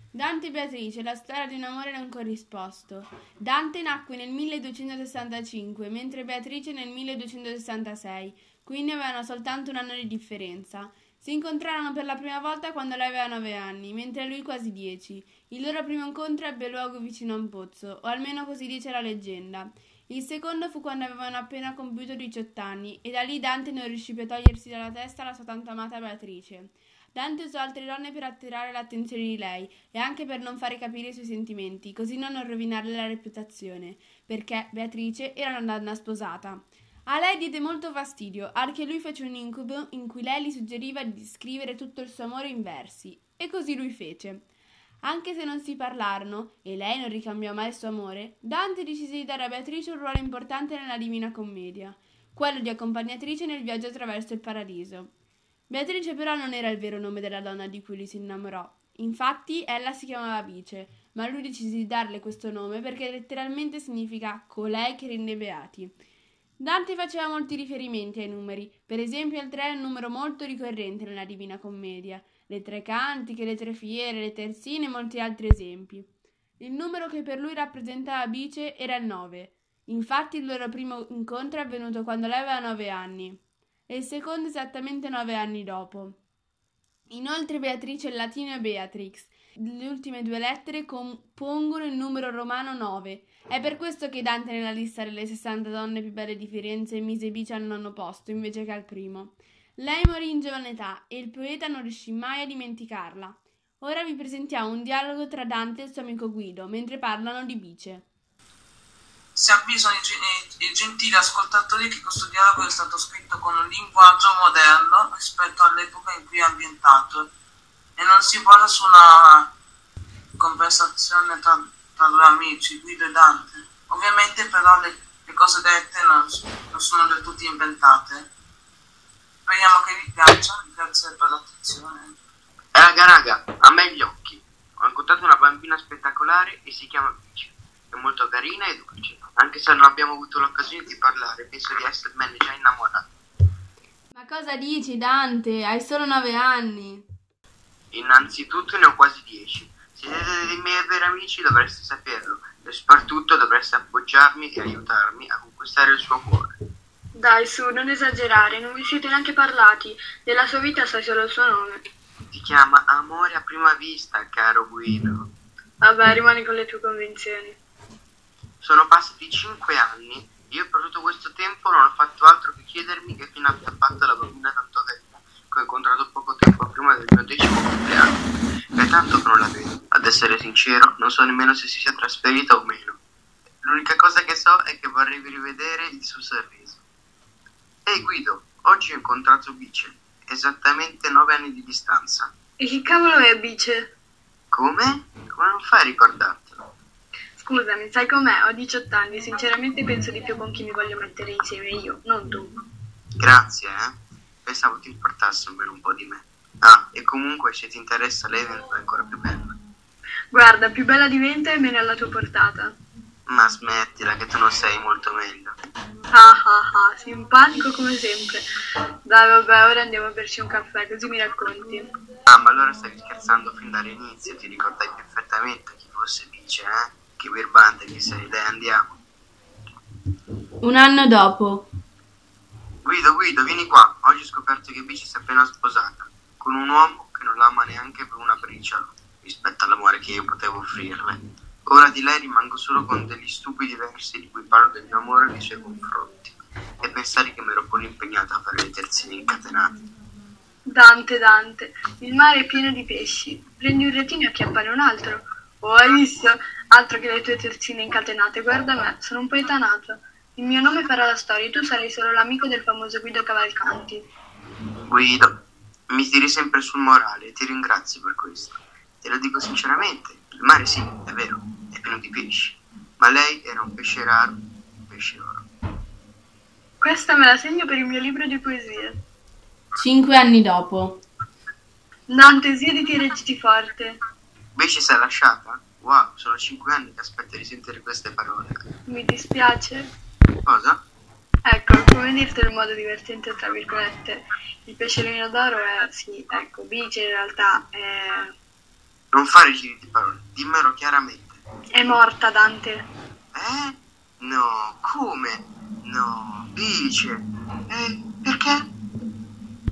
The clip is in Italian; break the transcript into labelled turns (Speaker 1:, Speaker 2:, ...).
Speaker 1: Dante e Beatrice, la storia di un amore non corrisposto. Dante nacque nel 1265, mentre Beatrice nel 1266, quindi avevano soltanto un anno di differenza. Si incontrarono per la prima volta quando lei aveva 9 anni, mentre lui quasi 10. Il loro primo incontro ebbe luogo vicino a un pozzo, o almeno così dice la leggenda. Il secondo fu quando avevano appena compiuto 18 anni, e da lì Dante non riuscì più a togliersi dalla testa la sua tanto amata Beatrice. Dante usò altre donne per attirare l'attenzione di lei e anche per non fare capire i suoi sentimenti, così non rovinarle la reputazione, perché Beatrice era una donna sposata. A lei diede molto fastidio, anche lui fece un incubo in cui lei gli suggeriva di scrivere tutto il suo amore in versi, e così lui fece. Anche se non si parlarono, e lei non ricambiò mai il suo amore, Dante decise di dare a Beatrice un ruolo importante nella Divina Commedia, quello di accompagnatrice nel viaggio attraverso il paradiso. Beatrice però non era il vero nome della donna di cui lui si innamorò. Infatti ella si chiamava Bice, ma lui decise di darle questo nome perché letteralmente significa colei che rende beati. Dante faceva molti riferimenti ai numeri, per esempio il 3 è un numero molto ricorrente nella Divina Commedia, le tre cantiche, le tre fiere, le terzine e molti altri esempi. Il numero che per lui rappresentava Bice era il 9. Infatti il loro primo incontro è avvenuto quando lei aveva 9 anni e il secondo esattamente 9 anni dopo. Inoltre Beatrice in latino è Beatrix. Le ultime due lettere compongono il numero romano 9. È per questo che Dante nella lista delle 60 donne più belle di Firenze mise Bice al nono posto invece che al primo. Lei morì in giovane età e il poeta non riuscì mai a dimenticarla. Ora vi presentiamo un dialogo tra Dante e il suo amico Guido mentre parlano di Bice.
Speaker 2: Si avvisano i gentili ascoltatori che questo dialogo è stato scritto con un linguaggio moderno rispetto all'epoca in cui è ambientato e non si basa su una conversazione tra due amici, Guido e Dante. Ovviamente però le cose dette non sono del tutto inventate. Speriamo che vi piaccia, grazie per l'attenzione.
Speaker 3: Raga, a me gli occhi. Ho incontrato una bambina spettacolare e si chiama Bici. È molto carina e dolce. Anche se non abbiamo avuto l'occasione di parlare, penso di essermene già innamorato.
Speaker 1: Ma cosa dici, Dante? Hai solo 9 anni.
Speaker 3: Innanzitutto ne ho quasi 10. Se siete dei miei veri amici dovreste saperlo e soprattutto dovreste appoggiarmi e aiutarmi a conquistare il suo cuore.
Speaker 4: Dai, su, non esagerare, non vi siete neanche parlati. Della sua vita sai solo il suo nome.
Speaker 3: Si chiama Amore a prima vista, caro Guido.
Speaker 4: Vabbè, rimani con le tue convinzioni.
Speaker 3: Sono passati 5 anni. Io per tutto questo tempo non ho fatto altro che chiedermi che fine abbia fatto la bambina tanto carina che ho incontrato poco tempo prima del mio 10° compleanno. È tanto che non la vedo. Ad essere sincero, non so nemmeno se si sia trasferita o meno. L'unica cosa che so è che vorrei rivedere il suo sorriso. Ehi Guido, oggi ho incontrato Bice, esattamente 9 anni di distanza.
Speaker 4: E che cavolo è Bice?
Speaker 3: Come? Come non fai a ricordartelo?
Speaker 4: Scusami, sai com'è? Ho 18 anni e sinceramente penso di più con chi mi voglio mettere insieme io, non tu.
Speaker 3: Grazie, Pensavo ti importasse almeno un po' di me. Ah, e comunque se ti interessa lei è ancora più bella.
Speaker 4: Guarda, più bella diventa e meno alla tua portata.
Speaker 3: Ma smettila che tu non sei molto meglio.
Speaker 4: Ah ah ah, simpatico come sempre. Dai, vabbè, ora andiamo a berci un caffè, così mi racconti.
Speaker 3: Ah, ma allora stavi scherzando fin dall'inizio, ti ricordai perfettamente chi fosse Bice, Che birbante che sei, dai andiamo.
Speaker 1: Un anno dopo.
Speaker 3: Guido, vieni qua. Oggi ho scoperto che Bici si è appena sposata, con un uomo che non l'ama neanche per una briciola, rispetto all'amore che io potevo offrirle. Ora di lei rimango solo con degli stupidi versi di cui parlo del mio amore nei suoi confronti, e pensare che mi ero pure impegnato a fare le terzine incatenate.
Speaker 4: Dante, il mare è pieno di pesci. Prendi un retino e acchiappane un altro. Oh, hai visto? Altro che le tue terzine incatenate, guarda me, sono un poetanato. Il mio nome farà la storia e tu sarai solo l'amico del famoso Guido Cavalcanti.
Speaker 3: Guido, mi tiri sempre sul morale e ti ringrazio per questo. Te lo dico sinceramente, il mare sì, è vero, è pieno di pesci, ma lei era un pesce raro, un pesce oro.
Speaker 4: Questa me la segno per il mio libro di poesie.
Speaker 1: 5 anni dopo.
Speaker 4: Dante, siediti e reggiti forte.
Speaker 3: Bici si è lasciata? Wow, sono 5 anni che aspetto di sentire queste parole.
Speaker 4: Mi dispiace.
Speaker 3: Cosa?
Speaker 4: Ecco, come dirtelo in modo divertente, tra virgolette. Il pesciolino d'oro è, sì, ecco, Bice in realtà è...
Speaker 3: Non fare giri di parole, dimmelo chiaramente.
Speaker 4: È morta, Dante.
Speaker 3: No, come? No, dice.